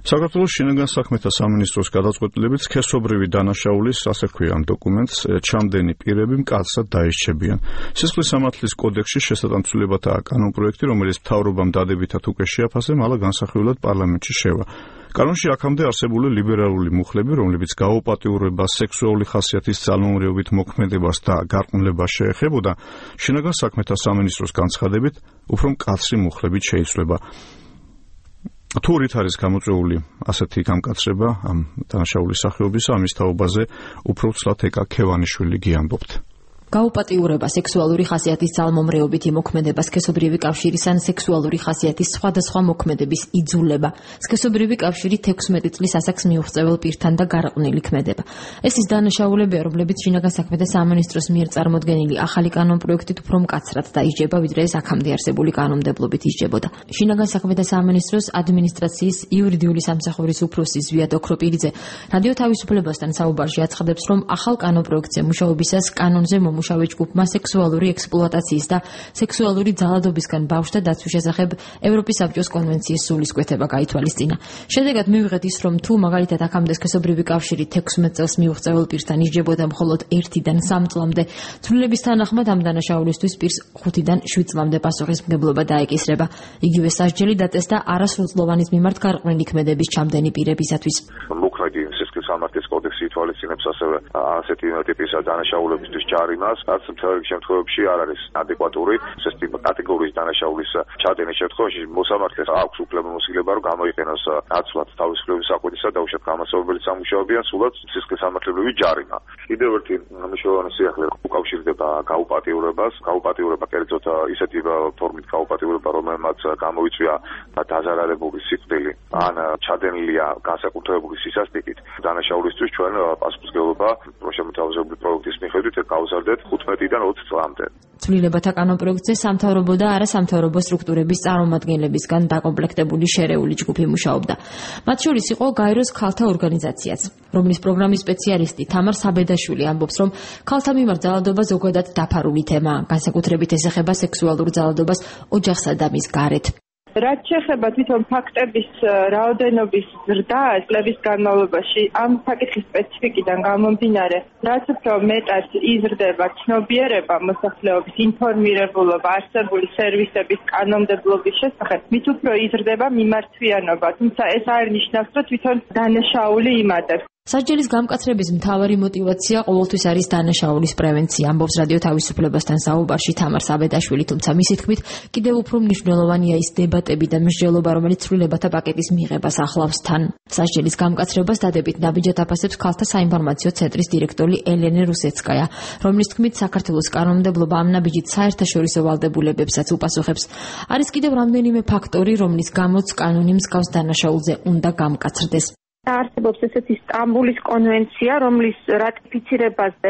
საქართველოს შინაგან საქმეთა სამინისტროს გადაწყვეტილებით სქესობრივი დანაშაულის, ასე ქვია ამ დოკუმენტს, ჩამდენი პირები მკაცრად დაირჩებიან. სისხლის სამართლის კოდექსში შესატანცვლებათა კანონპროექტი, რომელიც მთავრობამ დადებითად უკვე შეაფასე, მალა განსახილველად პარლამენტში შევა. კანონში აქამდე არსებული ლიბერალური მუხლები, რომლებიც გაუპატიურებას, სექსუალური ხასიათის ძალმომრეობით მოქმედებას და გარყვნილებას შეეხებოდა, შინაგან საქმეთა სამინისტროს განცხადებით, უფრო მკაცრი მუხლებით შეიცვლება. თუ რით არის გამოწვეული ასეთი გამკაცრება ამ დანაშაულის სახეობისა, ამის თაობაზე უფრო ცლად ეკა ქევანიშვილი გიამბობთ. გაუპატიურება, სექსუალური ხასიათის ძალმომრეობითი მოქმედება, სქესობრივი კავშირის ან სექსუალური ხასიათის სხვადასხვა მოქმედების იძულება, სქესობრივი კავშირი 16 წლის ასაკს მიუღწეվել პირთან და გარყვნილი ქმედება. ეს ის დანაშაულებია, რომლებიც შინაგან საქმეთა სამინისტროს მიერ წარმოდგენილი ახალი კანონპროექტით უფრო მკაცრად დაიჯება, ვიდრე ეს აქამდე არსებული კანონმდებლობით ისჯებოდა. შინაგან საქმეთა სამინისტროს ადმინისტრაციის იურიდიული სამსახურის უფროსი ზვიად ოქროპირიძე რადიო თავისუფლებასთან საუბარში აცხადებს, რომ ახალ კანონპროექტზე მუშაობისას კანონზე მუშავე ჯგუფმა სექსუალური ექსპლუატაციის და სექსუალური ძალადობისგან ბავშვთა დაცვის შესახებ ევროპის საბჭოს კონვენციის სულისკვეთება გაითვალისწინა. შედეგად მივიღეთ ის, რომ თუ მაგალითად აქამდე სქესობრივი კავშირი 16 წელს მიუღწეվել პირთან ისჯებოდა მხოლოდ 1-დან 3 წლამდე, ცვლილების თანახმად ამ დანაშაულისთვის პირს 5-დან 7 წლამდე პასუხისმგებლობა დაეკისრება. იგივე სასჯელი დაწესდა არასრულწლოვანის მიმართ გარყვნილი ქმედების ჩამდენი პირებისათვის. სამართლის კოდექსი ითვალისწინებს ასევე ასეთი ტიპის დანაშაულებისთვის ჯარიმას, რაც მთელ შემთხვევებში არ არის ადეკვატური. ეს კატეგორიის დანაშაულის ჩადენის შემთხვევაში მოსამართლეს აქვს უფლებამოსილება, რომ გამოიყენოს ნაცვლად თავისუფლების საკვეთისა და უშუალოდ გამოსავალებელი სამუშაოები ან სულაც სისხლის სამართლებრივი ჯარიმა. კიდევ ერთი მნიშვნელოვანი სიახლე უკავშირდება გაუპატიურებას. გაუპატიურება კერძოდ ისეთი ფორმით გაუპატიურება, რომელმაც გამოიწვია დაზარალებული სიკვდილი ან ჩადენილია განსაკუთრებული სისასტიკით. დანაშაულისთვის ჩვენ პასუხისმგებლობა შემოთავაზებული პროექტის მიხედვით გავზარდეთ 15-დან 20 წლამდე. ცვლილებათა კანონპროექტზე სამთავრობო და არასამთავრობო სტრუქტურების წარმომადგენლებისგან დაკომპლექტებული შერეული ჯგუფი მუშაობდა. მათ შორის იყო გაეროს ქალთა ორგანიზაციაც, რომლის პროგრამის სპეციალისტი თამარ საბედაშვილი ამბობს, რომ ქალთა მიმართ ძალადობა ზოგადად დაფარული თემაა, განსაკუთრებით ეს ეხება სექსუალურ ძალადობას ოჯახსა და მის გარეთ. რაც შეეხება თვითონ ფაქტების რაოდენობის ზრდას წლების განმავლობაში, ამ საკითხის სპეციფიკიდან გამომდინარე, რაც უფრო მეტად იზრდება ცნობიერება მოსახლეობის ინფორმირებულობა არსებული სერვისების კანონმდებლობის შესახებ, მით უფრო იზრდება მიმართვიანობა, თუმცა ეს არ ნიშნავს, რომ თვითონ დანაშაული იმატებს. სასჯელის გამკაცრების მთავარი мотиваცია ყოველთვის არის დანაშაულის პრევენცია, ამბობს რადიო თავისუფლებასთან საუბარში თამარ საბედაშვილი, თუმცა მისი თქმით, კიდევ უფრო მნიშვნელოვანია ის დებატები და მსჯელობა, რომელიც ცვლილებათა პაკეტის მიღებას ახლავს თან. სასჯელის გამკაცრებას დადებით ნაბიჯად აფასებს ქალთა საინფორმაციო ცენტრის დირექტორი ელენე რუსეცკაია, რომლის თქმით, საქართველოს კანონმდებლობა ამ ნაბიჯით საერთაშორისო ვალდებულებებსაც უპასუხებს. არის კიდევ რამდენიმე ფაქტორი, რომლის გამოც კანონი მსგავს დანაშაულზე უნდა გამკაცრდეს. არსებობს ესეთი სტამბულის კონვენცია, რომლის რატიფიცირებაზე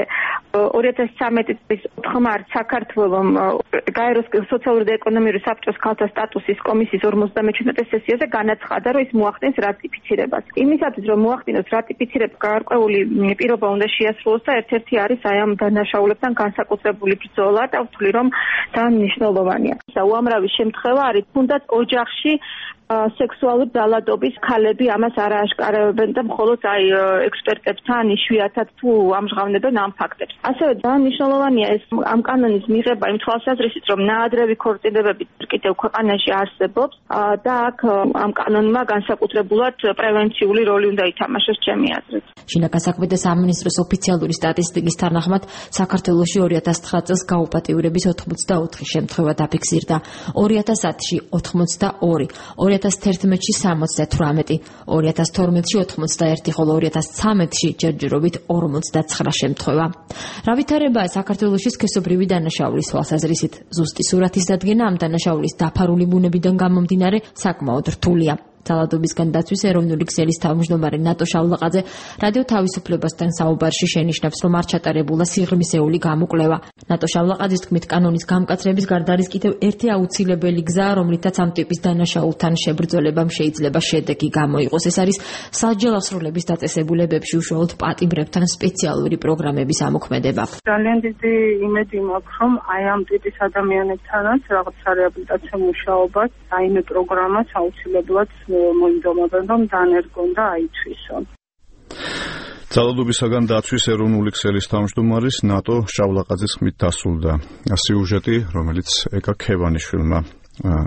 2013 წლის 4 მარტს საქართველოს გაეროს სოციალური და ეკონომიკური საბჭოს ქალთა სტატუსის კომისიის 57 სესიაზე განაცხადა, რომ ის მოახდენს რატიფიცირებას. იმისათვის, რომ მოახდინოს რატიფიცირება, გარკვეული პირობა უნდა შეასრულოს და ერთ-ერთი არის აი ამ დანაშაულებთან განსაკუთრებული ბრძოლა და ვთვლი, რომ ძალიან მნიშვნელოვანია. უამრავი შემთხვევა არის, თუნდაც ოჯახში სექსუალური ძალადობის ქალები ამას არ ააშკარავებენ და მხოლოდ ექსპერტებთან იშვიათად თუ ამჟღავნებენ ამ ფაქტებს. ასევე ძალიან მნიშვნელოვანია ეს ამ კანონის მიღება იმ თვალსაზრისით, რომ ნაადრევი ქორწინებები კიდევ ქვეყანაში არსებობს და აქ ამ კანონმა განსაკუთრებულად პრევენციული როლი უნდა ითამაშოს ჩემი აზრით. შინაგან საქმეთა სამინისტროს ოფიციალური სტატისტიკის თანახმად საქართველოში 2009 წელს გაუპატიურების 84 შემთხვევა დაფიქსირდა, 2010-ში 82, 2011-ში 78, 2012-ში 81, ხოლო 2013-ში ჯერჯერობით 49 შემთხვევა. რა ვითარებაა საქართველოში სქესობრივი დანაშაულის თვალსაზრისით? ზუსტი სურათის დადგენა ამ დანაშაულის დაფარული ბუნებიდან გამომდინარე საკმაოდ რთულია. ძალადობისგან დაცვის ეროვნული ქსელის თავმჯდომარე ნატო შავლაყაძე რადიო თავისუფლებასთან საუბარში შენიშნავს, რომ არ ჩატარებულა სიღრმისეული გამოკვლევა. ნატო შავლაყაძის თქმით, კანონის გამკაცრების გარდა არის კიდევ ერთი აუცილებელი გზა, რომლითაც ამ ტიპის დანაშაულთან შებრძოლებამ შეიძლება შედეგი გამოიყოს. ეს არის სასჯელ ასრულების დაწესებულებებში უშუალოდ პატიმრებთან სპეციალური პროგრამების ამოქმედება. ძალიან დიდი იმედი მაქვს, რომ აი ამ ტიპის ადამიანებთანაც რაღაცა რეაბილიტაცია მუშაობა, რაიმე პროგრამაც აუცილებლად მოინდომებენ, რომ დანერგონ და აითვისონ. ძალადობისაგან დაცვის ეროვნული ქსელის თავმჯდომარის ნატო შავლაყაძის ხმით დასრულდა სიუჟეტი, რომელიც ეკა ქევანიშვილმა